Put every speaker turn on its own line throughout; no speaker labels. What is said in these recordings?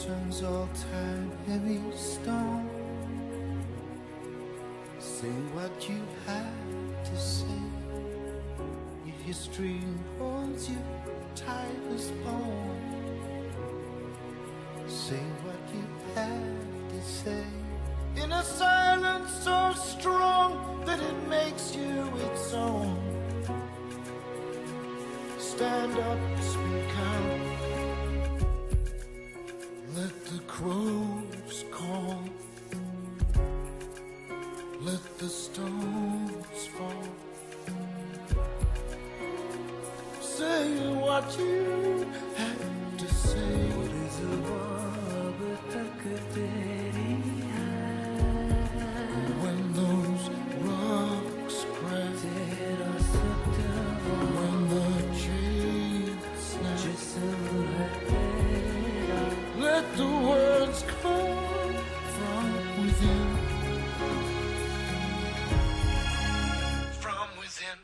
ocean's all-time heavy storm. Say what you have to say. If your string holds you tight as bone, say what you have to say. In a silence so strong that it makes you its own. Stand up, speak out. Let the crows call. Let the stones fall. Say what you have to say. When those rocks crack, when the chains snap, let the words come from within. From within.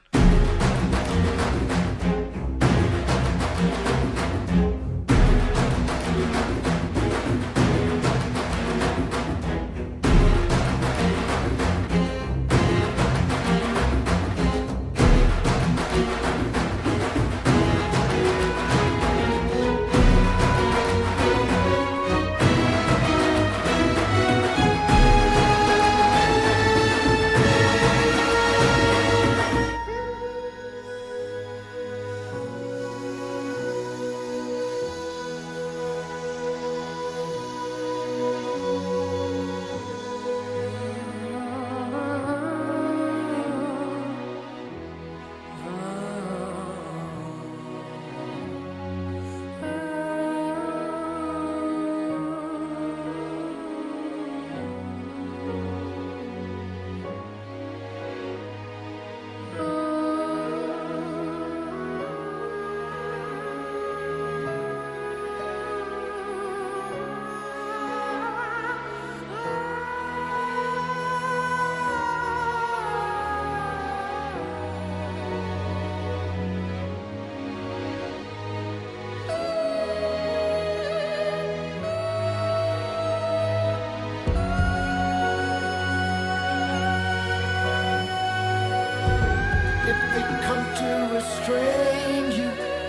Restrain you,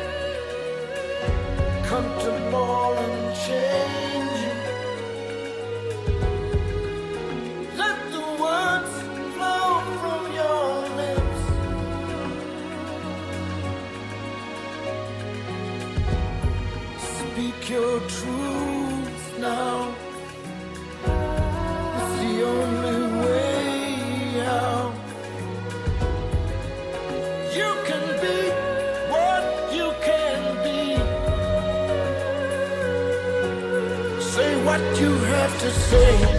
come to ball and change you. Let the words flow from your lips. Speak your truth now. It's the only way out. You can be what you can be. Say what you have to say.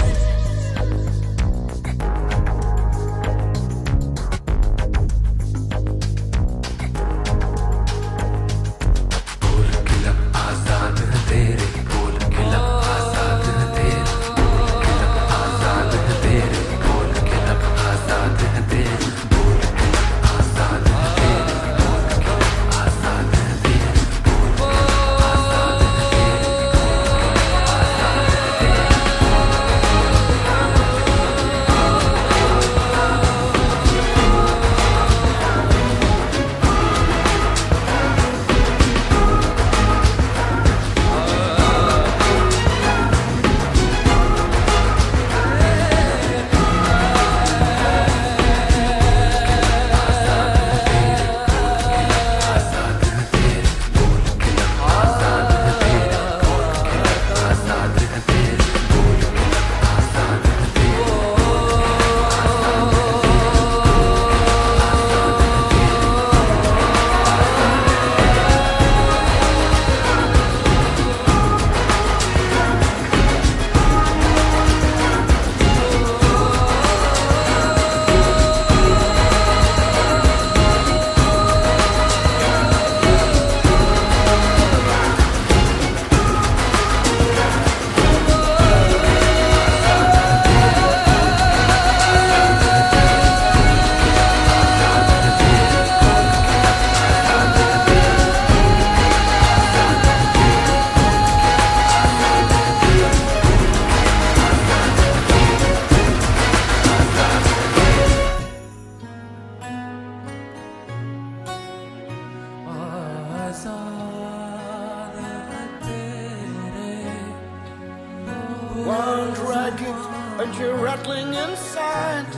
one ragged and you're rattling inside.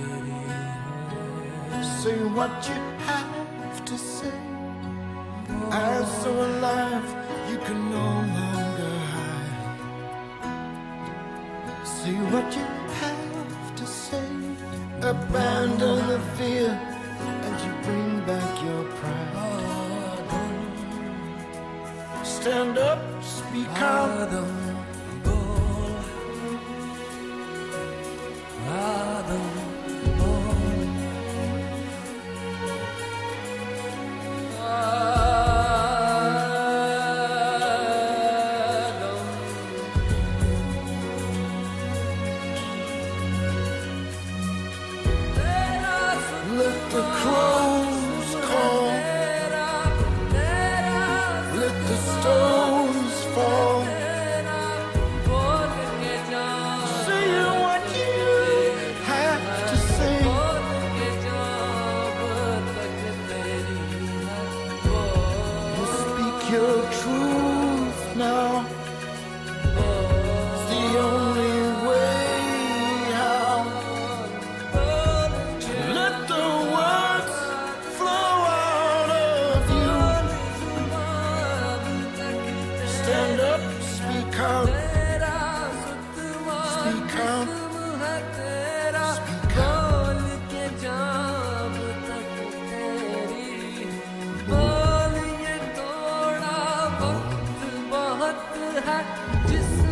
Say what you have to say. As so alive, you can no longer hide. Say what you have to say. Abandon the fear and you bring back your pride. Stand up, speak out. Let the crows call. Let the stones fall. Say what you have to say. You speak your truth now. It's the only way how. Let the words flow out of you. Stand up, speak out. Speak out. Speak out.
जिस